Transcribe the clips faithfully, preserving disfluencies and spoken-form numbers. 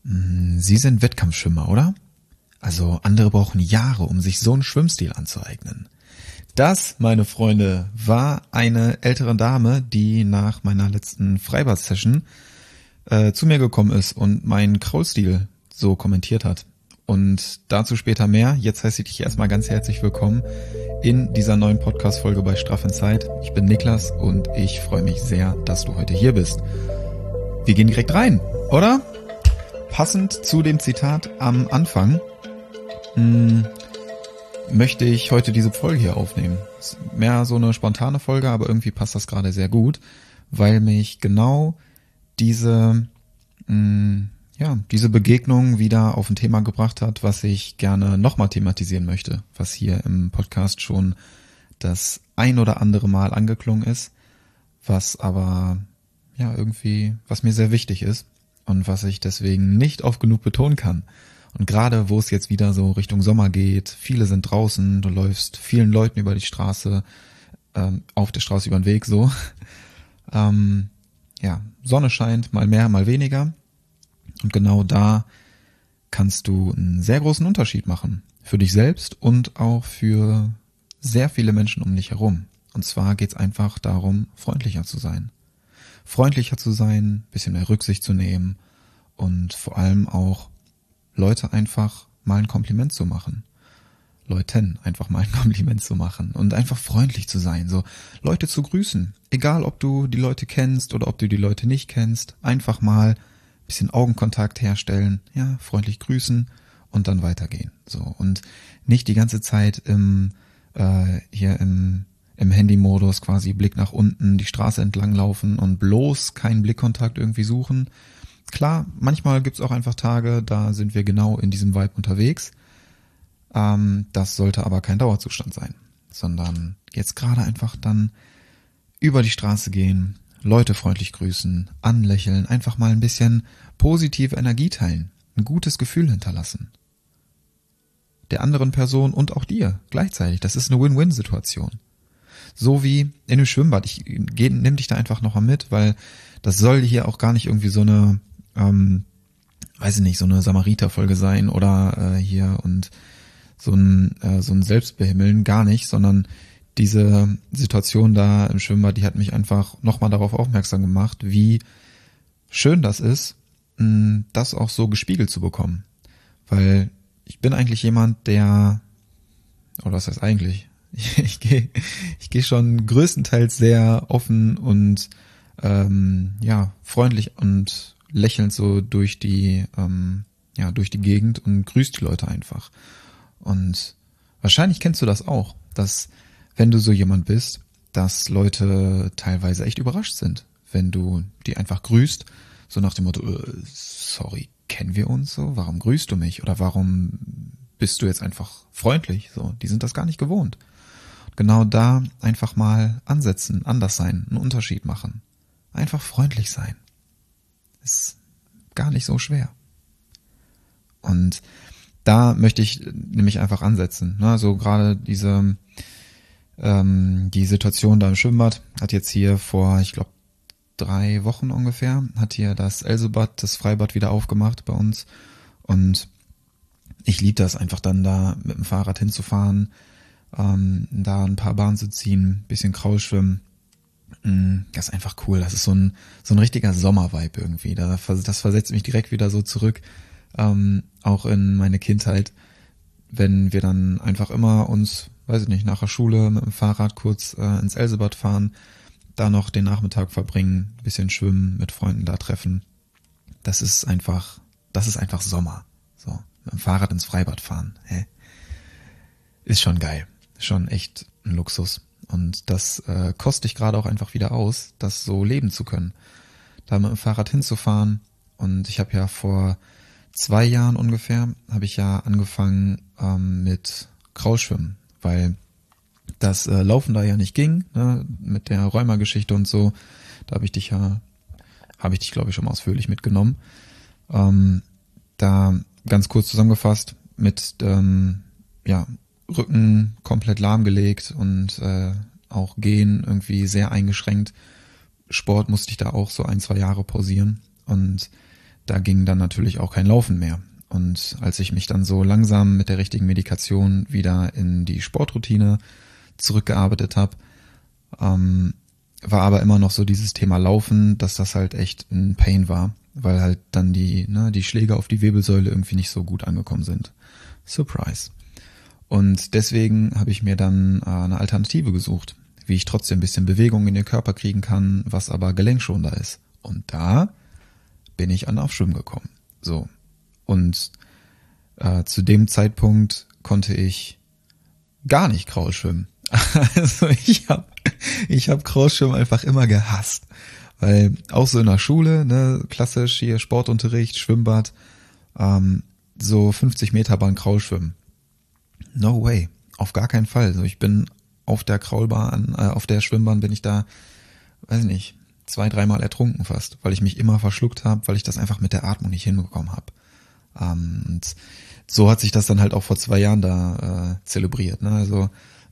Sie sind Wettkampfschwimmer, oder? Also andere brauchen Jahre, um sich so einen Schwimmstil anzueignen. Das, meine Freunde, war eine ältere Dame, die nach meiner letzten Freibad-Session äh, zu mir gekommen ist und meinen Kraulstil so kommentiert hat. Und dazu später mehr. Jetzt heiße ich dich erstmal ganz herzlich willkommen in dieser neuen Podcast-Folge bei Straff in Zeit. Ich bin Niklas und ich freue mich sehr, dass du heute hier bist. Wir gehen direkt rein, oder? Passend zu dem Zitat am Anfang mh, möchte ich heute diese Folge hier aufnehmen. Ist mehr so eine spontane Folge, aber irgendwie passt das gerade sehr gut, weil mich genau diese mh, ja diese Begegnung wieder auf ein Thema gebracht hat, was ich gerne nochmal thematisieren möchte, was hier im Podcast schon das ein oder andere Mal angeklungen ist, was aber ja irgendwie, was mir sehr wichtig ist und was ich deswegen nicht oft genug betonen kann. Und gerade wo es jetzt wieder so Richtung Sommer geht, viele sind draußen, du läufst vielen Leuten über die Straße, ähm, auf der Straße über den Weg so. ähm, ja, Sonne scheint, mal mehr, mal weniger. Und genau da kannst du einen sehr großen Unterschied machen. Für dich selbst und auch für sehr viele Menschen um dich herum. Und zwar geht's einfach darum, freundlicher zu sein. Freundlicher zu sein, bisschen mehr Rücksicht zu nehmen und vor allem auch Leute einfach mal ein Kompliment zu machen. Leuten einfach mal ein Kompliment zu machen und einfach freundlich zu sein, so Leute zu grüßen. Egal, ob du die Leute kennst oder ob du die Leute nicht kennst, einfach mal ein bisschen Augenkontakt herstellen, ja, freundlich grüßen und dann weitergehen. So und nicht die ganze Zeit im äh, hier im im Handy-Modus quasi Blick nach unten, die Straße entlang laufen und bloß keinen Blickkontakt irgendwie suchen. Klar, manchmal gibt's auch einfach Tage, da sind wir genau in diesem Vibe unterwegs. Ähm, das sollte aber kein Dauerzustand sein, sondern jetzt gerade einfach dann über die Straße gehen, Leute freundlich grüßen, anlächeln, einfach mal ein bisschen positive Energie teilen, ein gutes Gefühl hinterlassen. Der anderen Person und auch dir gleichzeitig. Das ist eine Win-Win-Situation. So wie in einem Schwimmbad. Ich geh, nimm dich da einfach noch mal mit, weil das soll hier auch gar nicht irgendwie so eine, ähm, weiß ich nicht, so eine Samariter-Folge sein oder äh, hier und so ein äh, so ein Selbstbehimmeln, gar nicht, sondern diese Situation da im Schwimmbad, die hat mich einfach noch mal darauf aufmerksam gemacht, wie schön das ist, mh, das auch so gespiegelt zu bekommen. Weil ich bin eigentlich jemand, der, oder was heißt eigentlich, Ich gehe ich gehe schon größtenteils sehr offen und ähm, ja freundlich und lächelnd so durch die ähm, ja durch die Gegend und grüßt die Leute einfach. Und wahrscheinlich kennst du das auch, dass wenn du so jemand bist, dass Leute teilweise echt überrascht sind, wenn du die einfach grüßt, so nach dem Motto, äh, sorry, kennen wir uns so? Warum grüßt du mich? Oder warum bist du jetzt einfach freundlich? So, die sind das gar nicht gewohnt. Genau da einfach mal ansetzen, anders sein, einen Unterschied machen. Einfach freundlich sein. Ist gar nicht so schwer. Und da möchte ich nämlich einfach ansetzen. Ne? So gerade diese ähm, die Situation da im Schwimmbad hat jetzt hier vor, ich glaube, drei Wochen ungefähr, hat hier das Elsebad, das Freibad wieder aufgemacht bei uns. Und ich liebe das einfach dann da mit dem Fahrrad hinzufahren, Ähm, da ein paar Bahnen zu ziehen, bisschen Kraulschwimmen, mm, das ist einfach cool. Das ist so ein so ein richtiger Sommervibe irgendwie. Da, das versetzt mich direkt wieder so zurück, ähm, auch in meine Kindheit, wenn wir dann einfach immer uns, weiß ich nicht, nach der Schule mit dem Fahrrad kurz äh, ins Elsebad fahren, da noch den Nachmittag verbringen, bisschen schwimmen, mit Freunden da treffen. Das ist einfach, das ist einfach Sommer. So, mit dem Fahrrad ins Freibad fahren, hä? Ist schon geil. Schon echt ein Luxus. Und das äh, koste ich gerade auch einfach wieder aus, das so leben zu können. Da mit dem Fahrrad hinzufahren. Und ich habe ja vor zwei Jahren ungefähr, habe ich ja angefangen ähm, mit Kraulschwimmen, weil das äh, Laufen da ja nicht ging, ne, mit der Rheuma-Geschichte und so. Da habe ich dich ja, habe ich dich glaube ich schon mal ausführlich mitgenommen. Ähm, da ganz kurz zusammengefasst mit ähm, ja Rücken komplett lahmgelegt und äh, auch Gehen irgendwie sehr eingeschränkt. Sport musste ich da auch so ein, zwei Jahre pausieren und da ging dann natürlich auch kein Laufen mehr. Und als ich mich dann so langsam mit der richtigen Medikation wieder in die Sportroutine zurückgearbeitet habe, ähm, war aber immer noch so dieses Thema Laufen, dass das halt echt ein Pain war, weil halt dann die, ne, die Schläge auf die Wirbelsäule irgendwie nicht so gut angekommen sind. Surprise. Und deswegen habe ich mir dann äh, eine Alternative gesucht, wie ich trotzdem ein bisschen Bewegung in den Körper kriegen kann, was aber gelenkschonender ist. Und da bin ich an Aufschwimmen gekommen. So. Und äh, zu dem Zeitpunkt konnte ich gar nicht Kraulschwimmen. Also ich habe ich hab Kraulschwimmen einfach immer gehasst. Weil auch so in der Schule, ne, klassisch hier Sportunterricht, Schwimmbad, ähm, so fünfzig Meter Bahn Kraulschwimmen. No way. Auf gar keinen Fall. Also ich bin auf der Kraulbahn, äh, auf der Schwimmbahn bin ich da, weiß ich nicht, zwei, dreimal ertrunken fast, weil ich mich immer verschluckt habe, weil ich das einfach mit der Atmung nicht hinbekommen habe. Ähm, und so hat sich das dann halt auch vor zwei Jahren da äh, zelebriert. Ne? Also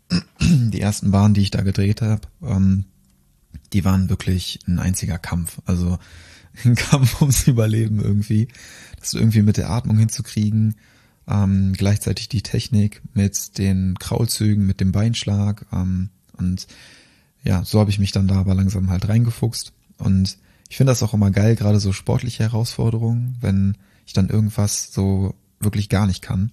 die ersten Bahnen, die ich da gedreht habe, ähm, die waren wirklich ein einziger Kampf. Also ein Kampf ums Überleben irgendwie. Das irgendwie mit der Atmung hinzukriegen, ähm, gleichzeitig die Technik mit den Kraulzügen, mit dem Beinschlag. Ähm, und ja, so habe ich mich dann da aber langsam halt reingefuchst. Und ich finde das auch immer geil, gerade so sportliche Herausforderungen, wenn ich dann irgendwas so wirklich gar nicht kann,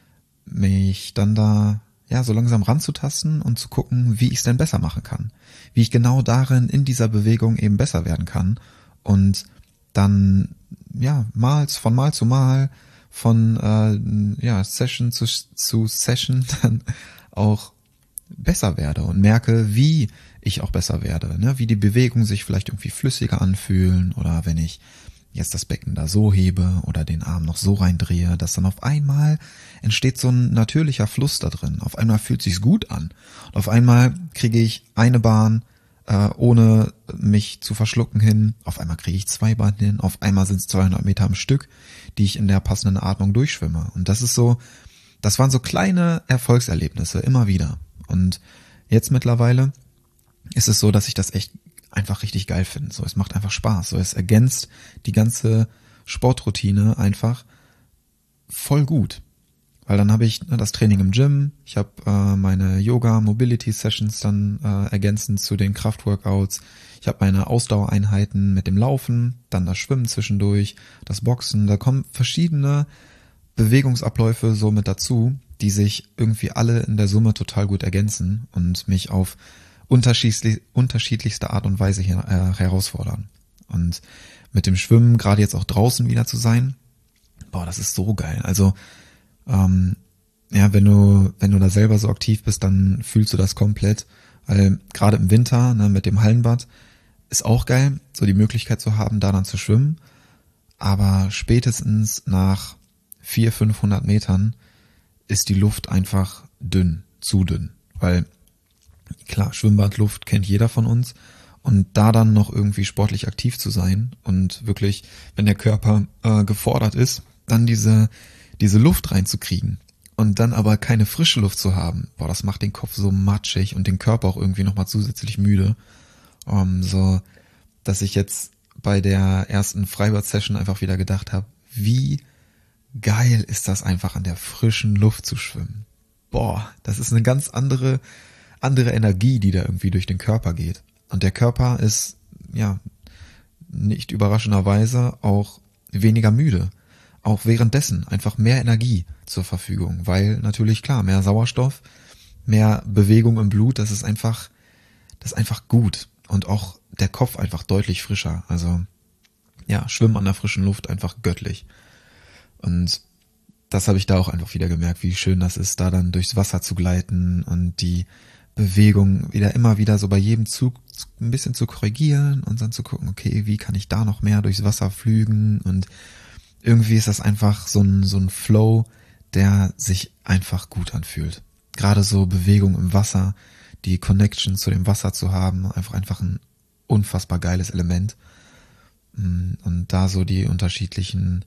mich dann da ja so langsam ranzutasten und zu gucken, wie ich es denn besser machen kann, wie ich genau darin in dieser Bewegung eben besser werden kann und dann ja mal von Mal zu Mal, von äh, ja Session zu, zu Session dann auch besser werde und merke, wie ich auch besser werde, ne? Wie die Bewegungen sich vielleicht irgendwie flüssiger anfühlen oder wenn ich jetzt das Becken da so hebe oder den Arm noch so reindrehe, dass dann auf einmal entsteht so ein natürlicher Fluss da drin. Auf einmal fühlt sich's gut an. Und auf einmal kriege ich eine Bahn, äh, ohne mich zu verschlucken hin. Auf einmal kriege ich zwei Bahnen hin. Auf einmal sind es zweihundert Meter am Stück, die ich in der passenden Atmung durchschwimme. Und das ist so, das waren so kleine Erfolgserlebnisse immer wieder. Und jetzt mittlerweile ist es so, dass ich das echt einfach richtig geil finde. So, es macht einfach Spaß. So, es ergänzt die ganze Sportroutine einfach voll gut. Weil dann habe ich ne, das Training im Gym, ich habe äh, meine Yoga-Mobility-Sessions dann äh, ergänzend zu den Kraftworkouts, ich habe meine Ausdauereinheiten mit dem Laufen, dann das Schwimmen zwischendurch, das Boxen, da kommen verschiedene Bewegungsabläufe so mit dazu, die sich irgendwie alle in der Summe total gut ergänzen und mich auf unterschiedlich, unterschiedlichste Art und Weise hier, äh, herausfordern. Und mit dem Schwimmen, gerade jetzt auch draußen wieder zu sein, boah, das ist so geil. Also ähm, ja, wenn du wenn du da selber so aktiv bist, dann fühlst du das komplett. Weil gerade im Winter, ne, mit dem Hallenbad, ist auch geil, so die Möglichkeit zu haben, da dann zu schwimmen. Aber spätestens nach vierhundert, fünfhundert Metern ist die Luft einfach dünn, zu dünn. Weil klar, Schwimmbadluft kennt jeder von uns und da dann noch irgendwie sportlich aktiv zu sein und wirklich, wenn der Körper äh, gefordert ist, dann diese diese Luft reinzukriegen und dann aber keine frische Luft zu haben, boah, das macht den Kopf so matschig und den Körper auch irgendwie nochmal zusätzlich müde, um, so, dass ich jetzt bei der ersten Freibad-Session einfach wieder gedacht habe, wie geil ist das einfach an der frischen Luft zu schwimmen. Boah, das ist eine ganz andere andere Energie, die da irgendwie durch den Körper geht. Und der Körper ist, ja, nicht überraschenderweise auch weniger müde. Auch währenddessen einfach mehr Energie zur Verfügung, weil natürlich klar, mehr Sauerstoff, mehr Bewegung im Blut, das ist einfach, das ist einfach gut. Und auch der Kopf einfach deutlich frischer. Also, ja, Schwimmen an der frischen Luft einfach göttlich. Und das habe ich da auch einfach wieder gemerkt, wie schön das ist, da dann durchs Wasser zu gleiten und die Bewegung wieder immer wieder so bei jedem Zug ein bisschen zu korrigieren und dann zu gucken, okay, wie kann ich da noch mehr durchs Wasser flügen und irgendwie ist das einfach so ein, so ein Flow, der sich einfach gut anfühlt. Gerade so Bewegung im Wasser, die Connection zu dem Wasser zu haben, einfach einfach ein unfassbar geiles Element. Und da so die unterschiedlichen,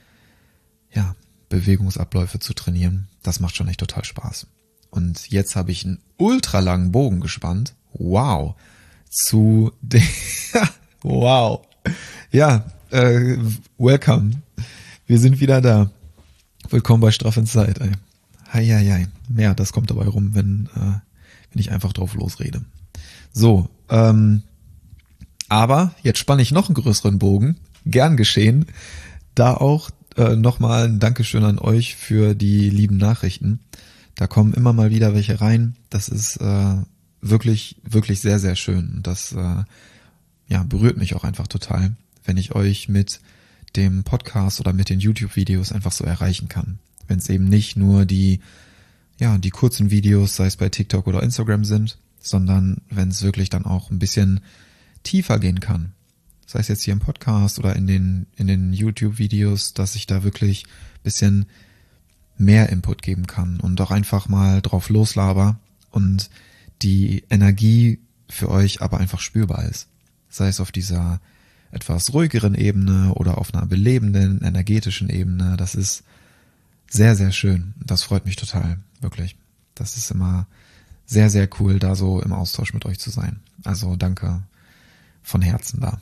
ja, Bewegungsabläufe zu trainieren, das macht schon echt total Spaß. Und jetzt habe ich einen ultralangen Bogen gespannt. Wow. Zu der, wow. Ja, äh, welcome. Wir sind wieder da. Willkommen bei Straff in Zeit, ey. Hei, hei, hei. Ja, das kommt dabei rum, wenn, äh, wenn ich einfach drauf losrede. So, ähm, aber jetzt spanne ich noch einen größeren Bogen. Gern geschehen. Da auch äh, nochmal ein Dankeschön an euch für die lieben Nachrichten. Da kommen immer mal wieder welche rein. Das ist äh, wirklich, wirklich sehr, sehr schön. Und das äh, ja, berührt mich auch einfach total, wenn ich euch mit dem Podcast oder mit den YouTube-Videos einfach so erreichen kann. Wenn es eben nicht nur die, ja, die kurzen Videos, sei es bei TikTok oder Instagram sind, sondern wenn es wirklich dann auch ein bisschen tiefer gehen kann. Sei es jetzt hier im Podcast oder in den, in den YouTube-Videos, dass ich da wirklich ein bisschen mehr Input geben kann und auch einfach mal drauf loslaber und die Energie für euch aber einfach spürbar ist. Sei es auf dieser etwas ruhigeren Ebene oder auf einer belebenden, energetischen Ebene. Das ist sehr, sehr schön. Das freut mich total, wirklich. Das ist immer sehr, sehr cool, da so im Austausch mit euch zu sein. Also danke von Herzen da.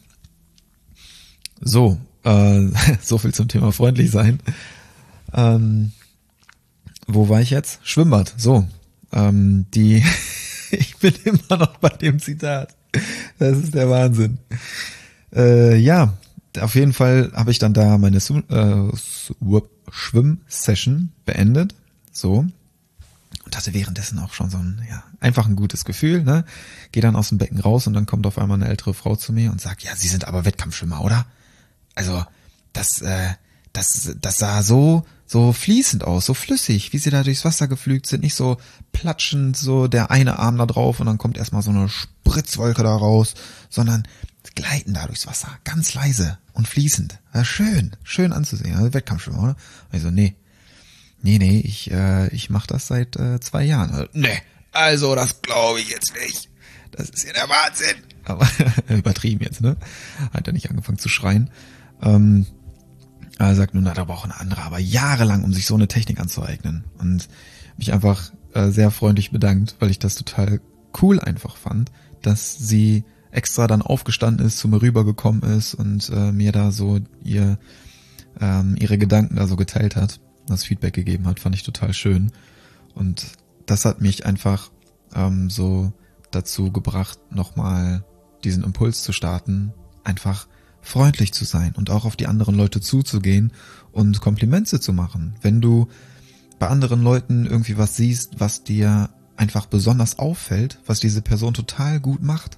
So, äh, so viel zum Thema freundlich sein. Ähm, wo war ich jetzt? Schwimmbad. So, ähm, die, ich bin immer noch bei dem Zitat. Das ist der Wahnsinn. Äh, ja, auf jeden Fall habe ich dann da meine äh, Schwimm-Session beendet. So. Und hatte währenddessen auch schon so ein, ja, einfach ein gutes Gefühl, ne? Geh dann aus dem Becken raus und dann kommt auf einmal eine ältere Frau zu mir und sagt, ja, Sie sind aber Wettkampfschwimmer, oder? Also, das, äh, das, das sah so, so fließend aus, so flüssig, wie Sie da durchs Wasser geflügt sind, nicht so platschend, so der eine Arm da drauf und dann kommt erstmal so eine Spritzwolke da raus, sondern gleiten da durchs Wasser, ganz leise und fließend. Ja, schön, schön anzusehen, also Wettkampfschwimmer, oder? Also, nee, nee, nee, ich, äh, ich mache das seit äh, zwei Jahren. Also, nee, also das glaube ich jetzt nicht. Das ist ja der Wahnsinn. Aber übertrieben jetzt, ne? Hat er nicht angefangen zu schreien. Ähm, er sagt nun, na, da braucht eine andere, aber jahrelang, um sich so eine Technik anzueignen. Und mich einfach äh, sehr freundlich bedankt, weil ich das total cool einfach fand, dass sie extra dann aufgestanden ist, zu mir rübergekommen ist und äh, mir da so ihr ähm, ihre Gedanken da so geteilt hat, das Feedback gegeben hat, fand ich total schön. Und das hat mich einfach ähm, so dazu gebracht, nochmal diesen Impuls zu starten, einfach freundlich zu sein und auch auf die anderen Leute zuzugehen und Komplimente zu machen. Wenn du bei anderen Leuten irgendwie was siehst, was dir einfach besonders auffällt, was diese Person total gut macht,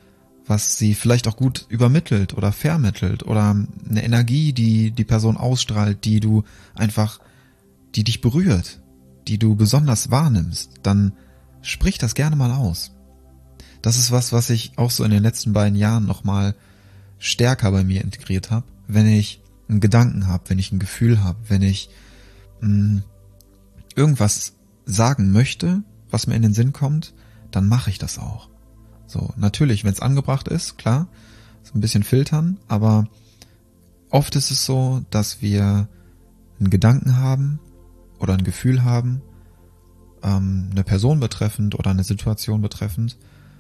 was sie vielleicht auch gut übermittelt oder vermittelt oder eine Energie, die die Person ausstrahlt, die du einfach, die dich berührt, die du besonders wahrnimmst, dann sprich das gerne mal aus. Das ist was, was ich auch so in den letzten beiden Jahren nochmal stärker bei mir integriert habe. Wenn ich einen Gedanken habe, wenn ich ein Gefühl habe, wenn ich mh, irgendwas sagen möchte, was mir in den Sinn kommt, dann mache ich das auch. So, natürlich, wenn es angebracht ist, klar, so ein bisschen filtern, aber oft ist es so, dass wir einen Gedanken haben oder ein Gefühl haben, ähm, eine Person betreffend oder eine Situation betreffend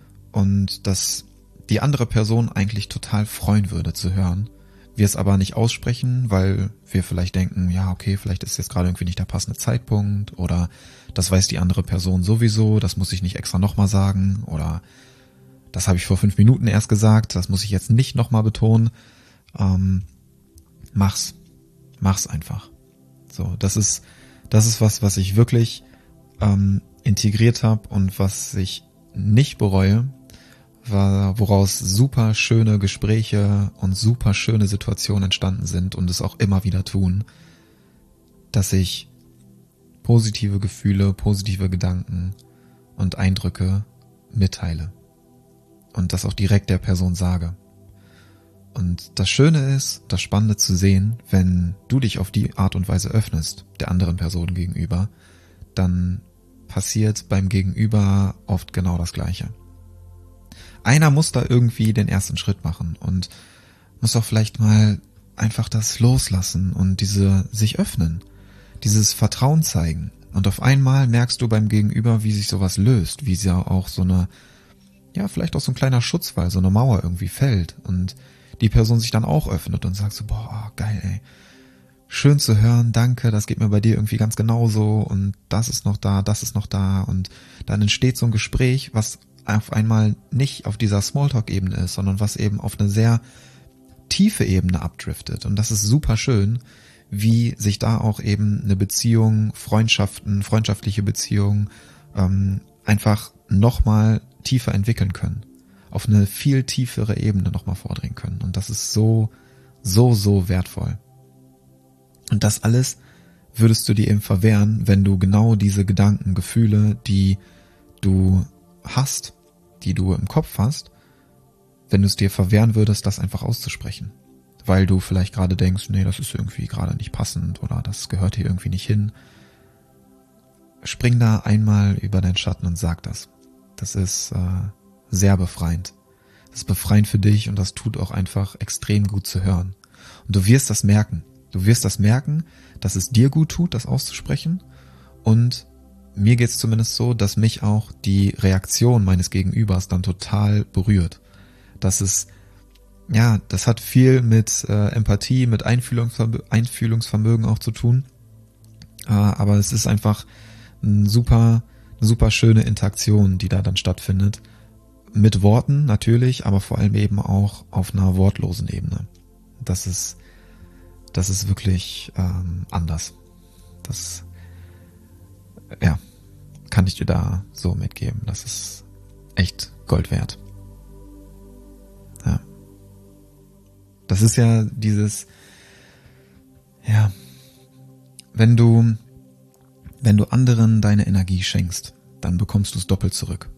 und dass die andere Person eigentlich total freuen würde zu hören, wir es aber nicht aussprechen, weil wir vielleicht denken, ja okay, vielleicht ist jetzt gerade irgendwie nicht der passende Zeitpunkt oder das weiß die andere Person sowieso, das muss ich nicht extra nochmal sagen oder das habe ich vor fünf Minuten erst gesagt, das muss ich jetzt nicht nochmal betonen. Ähm, mach's. Mach's einfach. So, das ist, das ist was, was ich wirklich ähm, integriert habe und was ich nicht bereue, war, woraus super schöne Gespräche und super schöne Situationen entstanden sind und es auch immer wieder tun, dass ich positive Gefühle, positive Gedanken und Eindrücke mitteile. Und das auch direkt der Person sage. Und das Schöne ist, das Spannende zu sehen, wenn du dich auf die Art und Weise öffnest, der anderen Person gegenüber, dann passiert beim Gegenüber oft genau das Gleiche. Einer muss da irgendwie den ersten Schritt machen und muss auch vielleicht mal einfach das loslassen und diese sich öffnen, dieses Vertrauen zeigen. Und auf einmal merkst du beim Gegenüber, wie sich sowas löst, wie sie auch so eine, ja, vielleicht auch so ein kleiner Schutzwall, so eine Mauer irgendwie fällt und die Person sich dann auch öffnet und sagt so, boah, geil, ey. Schön zu hören, danke, das geht mir bei dir irgendwie ganz genauso und das ist noch da, das ist noch da und dann entsteht so ein Gespräch, was auf einmal nicht auf dieser Smalltalk-Ebene ist, sondern was eben auf eine sehr tiefe Ebene abdriftet und das ist super schön, wie sich da auch eben eine Beziehung, Freundschaften, freundschaftliche Beziehungen ähm, einfach nochmal tiefer entwickeln können, auf eine viel tiefere Ebene nochmal vordringen können und das ist so, so, so wertvoll. Und das alles würdest du dir eben verwehren, wenn du genau diese Gedanken, Gefühle, die du hast, die du im Kopf hast, wenn du es dir verwehren würdest, das einfach auszusprechen. Weil du vielleicht gerade denkst, nee, das ist irgendwie gerade nicht passend oder das gehört hier irgendwie nicht hin. Spring da einmal über deinen Schatten und sag das. Das ist äh, sehr befreiend. Das ist befreiend für dich und das tut auch einfach extrem gut zu hören. Und du wirst das merken. Du wirst das merken, dass es dir gut tut, das auszusprechen und mir geht's zumindest so, dass mich auch die Reaktion meines Gegenübers dann total berührt. Das ist, ja, das hat viel mit äh, Empathie, mit Einfühlungsvermö- Einfühlungsvermögen auch zu tun, äh, aber es ist einfach ein super, eine super schöne Interaktion, die da dann stattfindet. Mit Worten natürlich, aber vor allem eben auch auf einer wortlosen Ebene. Das ist Das ist wirklich ähm, anders. Das, ja, kann ich dir da so mitgeben. Das ist echt Gold wert. Ja. Das ist ja dieses, ja, wenn du, wenn du anderen deine Energie schenkst, dann bekommst du es doppelt zurück.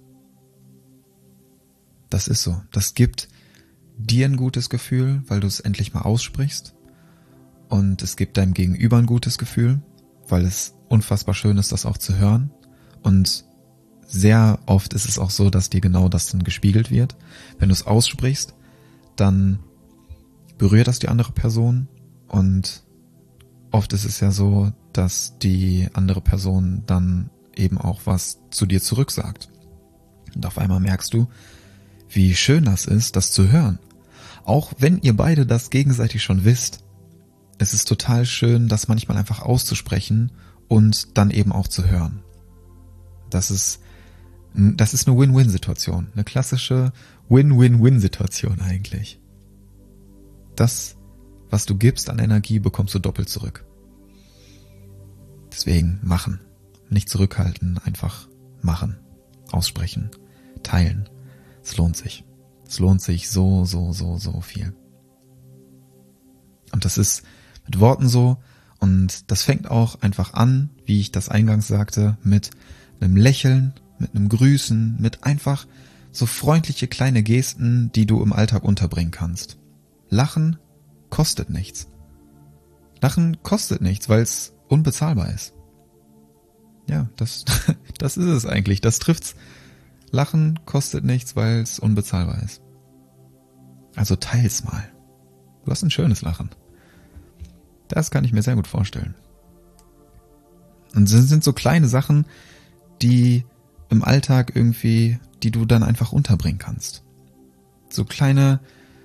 Das ist so. Das gibt dir ein gutes Gefühl, weil du es endlich mal aussprichst. Und es gibt deinem Gegenüber ein gutes Gefühl, weil es unfassbar schön ist, das auch zu hören. Und sehr oft ist es auch so, dass dir genau das dann gespiegelt wird. Wenn du es aussprichst, dann berührt das die andere Person. Und oft ist es ja so, dass die andere Person dann eben auch was zu dir zurücksagt. Und auf einmal merkst du, wie schön das ist, das zu hören. Auch wenn ihr beide das gegenseitig schon wisst, es ist total schön, das manchmal einfach auszusprechen und dann eben auch zu hören. Das ist, das ist eine Win-Win-Situation. Eine klassische Win-Win-Win-Situation eigentlich. Das, was du gibst an Energie, bekommst du doppelt zurück. Deswegen machen. Nicht zurückhalten, einfach machen. Aussprechen. Teilen. Es lohnt sich. Es lohnt sich so, so, so, so viel. Und das ist mit Worten so und das fängt auch einfach an, wie ich das eingangs sagte, mit einem Lächeln, mit einem Grüßen, mit einfach so freundliche kleine Gesten, die du im Alltag unterbringen kannst. Lachen kostet nichts. Lachen kostet nichts, weil es unbezahlbar ist. Ja, das, das ist es eigentlich, das trifft's. Lachen kostet nichts, weil es unbezahlbar ist. Also teil's mal. Du hast ein schönes Lachen. Das kann ich mir sehr gut vorstellen. Und es sind so kleine Sachen, die im Alltag irgendwie, die du dann einfach unterbringen kannst. So kleine,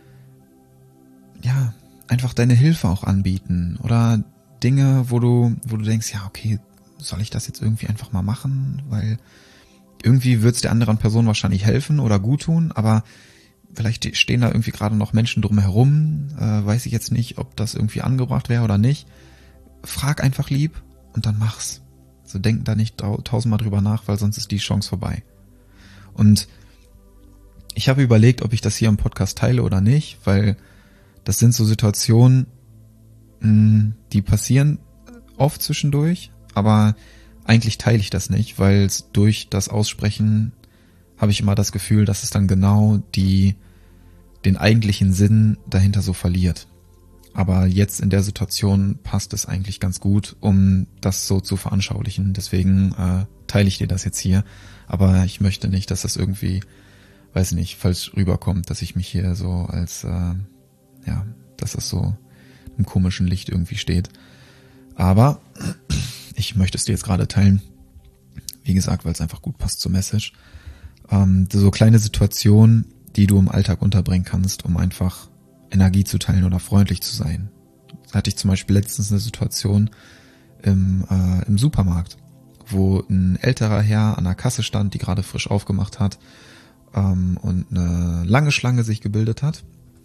ja, einfach deine Hilfe auch anbieten oder Dinge, wo du, wo du denkst, ja, okay, soll ich das jetzt irgendwie einfach mal machen? Weil irgendwie wird es der anderen Person wahrscheinlich helfen oder gut tun, aber vielleicht stehen da irgendwie gerade noch Menschen drumherum, äh, weiß ich jetzt nicht, ob das irgendwie angebracht wäre oder nicht. Frag einfach lieb und dann mach's. Also denk da nicht tausendmal drüber nach, weil sonst ist die Chance vorbei. Und ich habe überlegt, ob ich das hier im Podcast teile oder nicht, weil das sind so Situationen, mh, die passieren oft zwischendurch, aber eigentlich teile ich das nicht, weil es durch das Aussprechen habe ich immer das Gefühl, dass es dann genau die den eigentlichen Sinn dahinter so verliert. Aber jetzt in der Situation passt es eigentlich ganz gut, um das so zu veranschaulichen. Deswegen äh, teile ich dir das jetzt hier. Aber ich möchte nicht, dass das irgendwie, weiß nicht, falsch rüberkommt, dass ich mich hier so als, äh, ja, dass das so im komischen Licht irgendwie steht. Aber ich möchte es dir jetzt gerade teilen. Wie gesagt, weil es einfach gut passt zur Message. Ähm, so kleine Situationen, die du im Alltag unterbringen kannst, um einfach Energie zu teilen oder freundlich zu sein. Da hatte ich zum Beispiel letztens eine Situation im, äh, im Supermarkt, wo ein älterer Herr an der Kasse stand, die gerade frisch aufgemacht hat, ähm, und eine lange Schlange sich gebildet hat.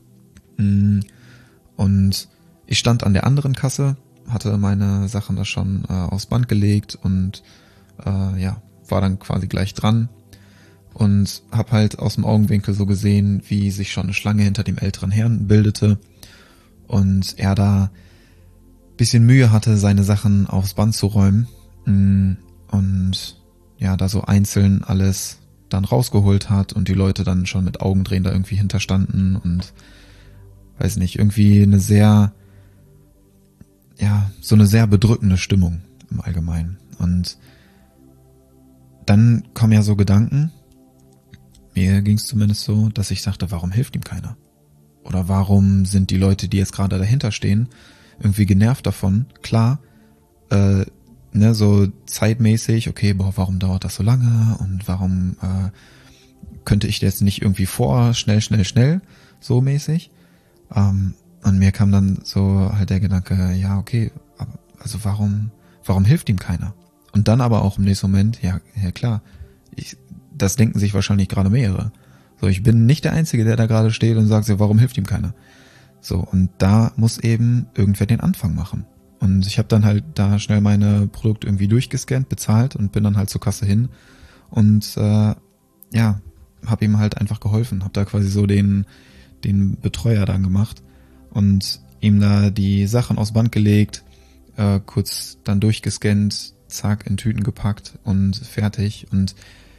Und ich stand an der anderen Kasse, hatte meine Sachen da schon äh, aufs Band gelegt und äh, ja, war dann quasi gleich dran und habe halt aus dem Augenwinkel so gesehen, wie sich schon eine Schlange hinter dem älteren Herrn bildete und er da bisschen Mühe hatte, seine Sachen aufs Band zu räumen und ja, da so einzeln alles dann rausgeholt hat und die Leute dann schon mit Augendrehen da irgendwie hinterstanden und weiß nicht, irgendwie eine sehr, ja, so eine sehr bedrückende Stimmung im Allgemeinen. Und dann kommen ja so Gedanken, mir ging es zumindest so, dass ich sagte, warum hilft ihm keiner? Oder warum sind die Leute, die jetzt gerade dahinter stehen, irgendwie genervt davon? Klar, äh, ne, so zeitmäßig, okay, boah, warum dauert das so lange und warum äh, könnte ich jetzt nicht irgendwie vor, schnell, schnell, schnell, so mäßig? Ähm, und mir kam dann so halt der Gedanke, ja, okay, aber, also warum, warum hilft ihm keiner? Und dann aber auch im nächsten Moment, ja, ja klar, ich, das denken sich wahrscheinlich gerade mehrere. So, ich bin nicht der Einzige, der da gerade steht und sagt, so, warum hilft ihm keiner? So, und da muss eben irgendwer den Anfang machen. Und ich habe dann halt da schnell meine Produkte irgendwie durchgescannt, bezahlt und bin dann halt zur Kasse hin und äh, ja, habe ihm halt einfach geholfen, habe da quasi so den den Betreuer dann gemacht und ihm da die Sachen aufs Band gelegt, äh, kurz dann durchgescannt, zack, in Tüten gepackt und fertig. Und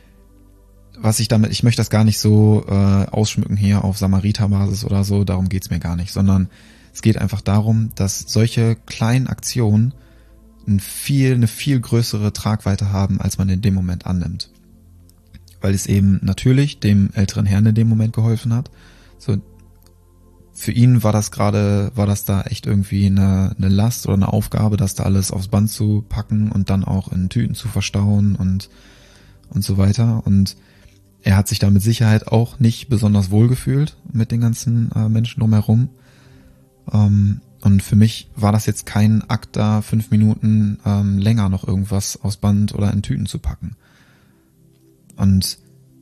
was ich damit, ich möchte das gar nicht so äh, ausschmücken hier auf Samariterbasis oder so, darum geht's mir gar nicht, sondern es geht einfach darum, dass solche kleinen Aktionen ein viel, eine viel größere Tragweite haben, als man in dem Moment annimmt. Weil es eben natürlich dem älteren Herrn in dem Moment geholfen hat. So, für ihn war das gerade, war das da echt irgendwie eine, eine Last oder eine Aufgabe, das da alles aufs Band zu packen und dann auch in Tüten zu verstauen und, und so weiter. Und er hat sich da mit Sicherheit auch nicht besonders wohl gefühlt mit den ganzen äh, Menschen drumherum. Ähm, und für mich war das jetzt kein Akt, da fünf Minuten ähm, länger noch irgendwas aufs Band oder in Tüten zu packen. Und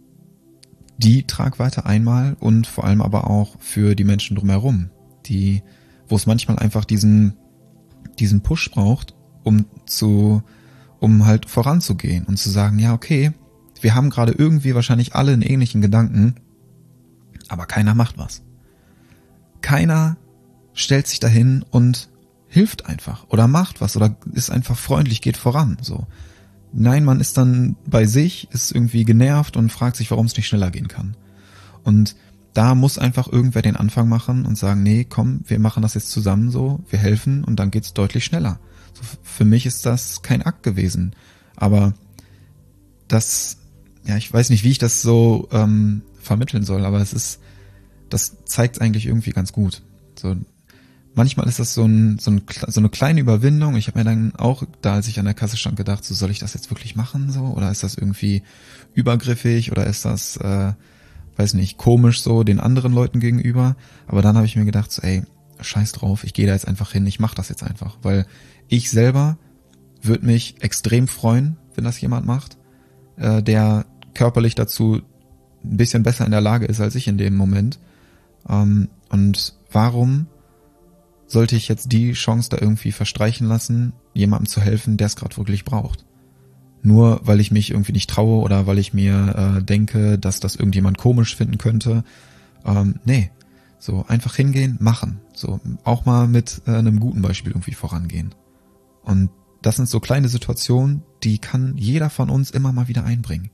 die Tragweite einmal und vor allem aber auch für die Menschen drumherum, die, wo es manchmal einfach diesen, diesen Push braucht, um zu, um halt voranzugehen und zu sagen, ja, okay, wir haben gerade irgendwie wahrscheinlich alle einen ähnlichen Gedanken, aber keiner macht was. Keiner stellt sich dahin und hilft einfach oder macht was oder ist einfach freundlich, geht voran, so. Nein, man ist dann bei sich, ist irgendwie genervt und fragt sich, warum es nicht schneller gehen kann. Und da muss einfach irgendwer den Anfang machen und sagen, nee, komm, wir machen das jetzt zusammen so, wir helfen und dann geht's deutlich schneller. So, für mich ist das kein Akt gewesen. Aber das, ja, ich weiß nicht, wie ich das so ähm, vermitteln soll, aber es ist, das zeigt eigentlich irgendwie ganz gut. So, manchmal ist das so, ein, so, ein, so eine kleine Überwindung. Ich habe mir dann auch, da als ich an der Kasse stand, gedacht, so soll ich das jetzt wirklich machen so? Oder ist das irgendwie übergriffig oder ist das, äh, weiß nicht, komisch so den anderen Leuten gegenüber? Aber dann habe ich mir gedacht, so, ey, scheiß drauf, ich gehe da jetzt einfach hin, ich mache das jetzt einfach. Weil ich selber würde mich extrem freuen, wenn das jemand macht, äh, der körperlich dazu ein bisschen besser in der Lage ist als ich in dem Moment. Ähm, und warum sollte ich jetzt die Chance da irgendwie verstreichen lassen, jemandem zu helfen, der es gerade wirklich braucht? Nur weil ich mich irgendwie nicht traue oder weil ich mir äh, denke, dass das irgendjemand komisch finden könnte. Ähm, nee, so einfach hingehen, machen. So auch mal mit äh, einem guten Beispiel irgendwie vorangehen. Und das sind so kleine Situationen, die kann jeder von uns immer mal wieder einbringen.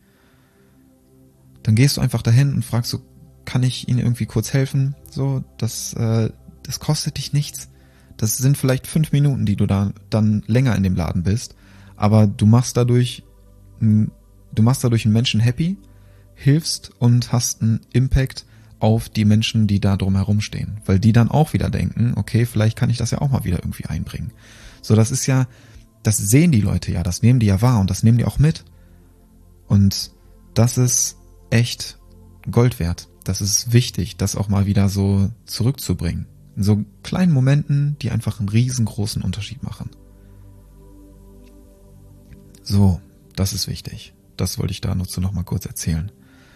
Dann gehst du einfach dahin und fragst so, kann ich Ihnen irgendwie kurz helfen? So, das äh, Das kostet dich nichts. Das sind vielleicht fünf Minuten, die du da dann länger in dem Laden bist. Aber du machst dadurch, du machst dadurch einen Menschen happy, hilfst und hast einen Impact auf die Menschen, die da drumherum stehen. Weil die dann auch wieder denken, okay, vielleicht kann ich das ja auch mal wieder irgendwie einbringen. So, das ist ja, das sehen die Leute ja, das nehmen die ja wahr und das nehmen die auch mit. Und das ist echt Gold wert. Das ist wichtig, das auch mal wieder so zurückzubringen. In so kleinen Momenten, die einfach einen riesengroßen Unterschied machen. So, das ist wichtig. Das wollte ich da dazu noch mal kurz erzählen.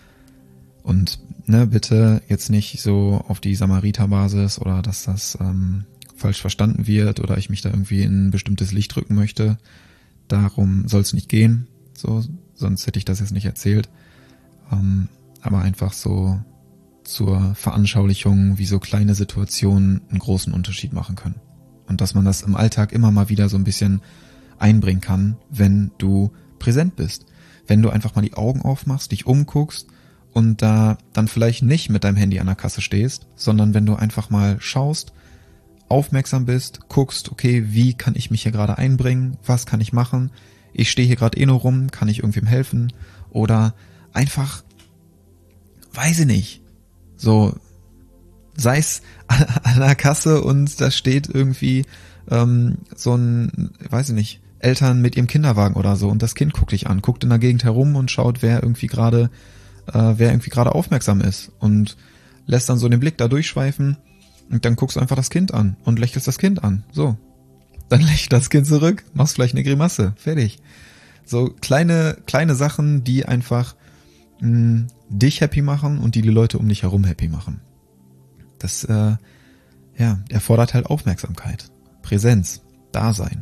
Und ne, bitte jetzt nicht so auf die Samariter-Basis oder dass das ähm, falsch verstanden wird oder ich mich da irgendwie in ein bestimmtes Licht drücken möchte. Darum soll es nicht gehen. So, sonst hätte ich das jetzt nicht erzählt. Ähm, aber einfach so zur Veranschaulichung, wie so kleine Situationen einen großen Unterschied machen können. Und dass man das im Alltag immer mal wieder so ein bisschen einbringen kann, wenn du präsent bist. Wenn du einfach mal die Augen aufmachst, dich umguckst und da dann vielleicht nicht mit deinem Handy an der Kasse stehst, sondern wenn du einfach mal schaust, aufmerksam bist, guckst, okay, wie kann ich mich hier gerade einbringen, was kann ich machen, ich stehe hier gerade eh nur rum, kann ich irgendwem helfen oder einfach, weiß ich nicht, so, sei es an der Kasse und da steht irgendwie ähm, so ein, weiß ich nicht, Eltern mit ihrem Kinderwagen oder so und das Kind guckt dich an, guckt in der Gegend herum und schaut, wer irgendwie gerade äh, wer irgendwie gerade aufmerksam ist und lässt dann so den Blick da durchschweifen und dann guckst du einfach das Kind an und lächelst das Kind an. So, dann lächelt das Kind zurück, machst vielleicht eine Grimasse, fertig. So kleine kleine Sachen, die einfach mh, dich happy machen und die die Leute um dich herum happy machen. Das äh, ja erfordert halt Aufmerksamkeit, Präsenz, Dasein.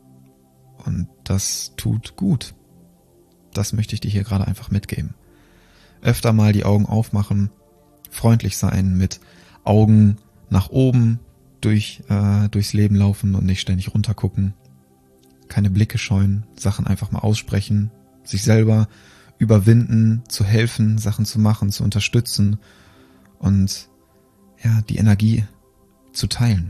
Und das tut gut. Das möchte ich dir hier gerade einfach mitgeben. Öfter mal die Augen aufmachen, freundlich sein, mit Augen nach oben durch äh, durchs Leben laufen und nicht ständig runtergucken. Keine Blicke scheuen, Sachen einfach mal aussprechen, sich selber überwinden, zu helfen, Sachen zu machen, zu unterstützen und ja, die Energie zu teilen.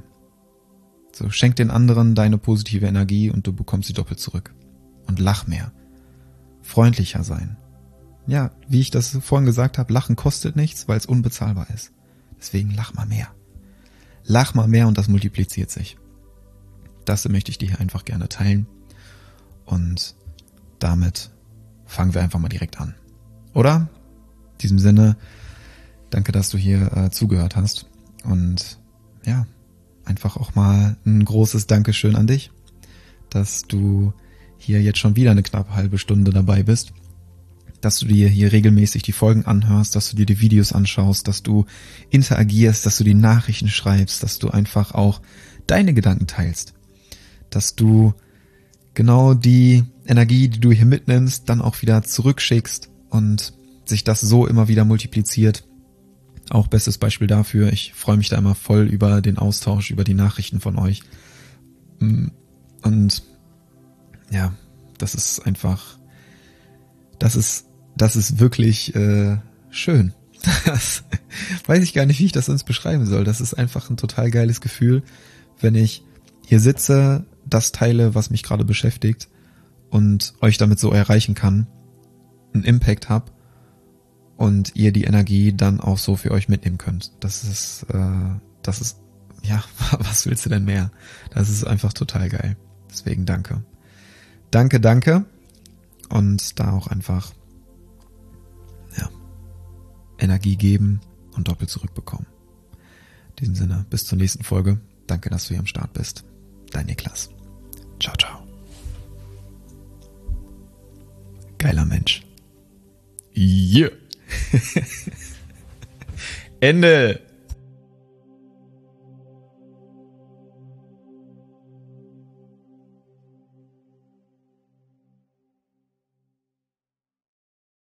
So, schenk den anderen deine positive Energie und du bekommst sie doppelt zurück. Und lach mehr. Freundlicher sein. Ja, wie ich das vorhin gesagt habe, Lachen kostet nichts, weil es unbezahlbar ist. Deswegen lach mal mehr. Lach mal mehr und das multipliziert sich. Das möchte ich dir hier einfach gerne teilen. Und damit fangen wir einfach mal direkt an. Oder? In diesem Sinne, danke, dass du hier äh, zugehört hast. Und ja, einfach auch mal ein großes Dankeschön an dich, dass du hier jetzt schon wieder eine knappe halbe Stunde dabei bist, dass du dir hier regelmäßig die Folgen anhörst, dass du dir die Videos anschaust, dass du interagierst, dass du die Nachrichten schreibst, dass du einfach auch deine Gedanken teilst, dass du genau die Energie, die du hier mitnimmst, dann auch wieder zurückschickst und sich das so immer wieder multipliziert. Auch bestes Beispiel dafür, ich freue mich da immer voll über den Austausch, über die Nachrichten von euch. Und ja, das ist einfach, das ist, das ist wirklich äh, schön. Das weiß ich gar nicht, wie ich das sonst beschreiben soll. Das ist einfach ein total geiles Gefühl, wenn ich hier sitze, das teile, was mich gerade beschäftigt und euch damit so erreichen kann, einen Impact habe. Und ihr die Energie dann auch so für euch mitnehmen könnt. Das ist, äh, das ist, ja, was willst du denn mehr? Das ist einfach total geil. Deswegen danke. Danke, danke. Und da auch einfach, ja, Energie geben und doppelt zurückbekommen. In diesem Sinne, bis zur nächsten Folge. Danke, dass du hier am Start bist. Dein Niklas. Ciao, ciao. Geiler Mensch. Yeah. Ende.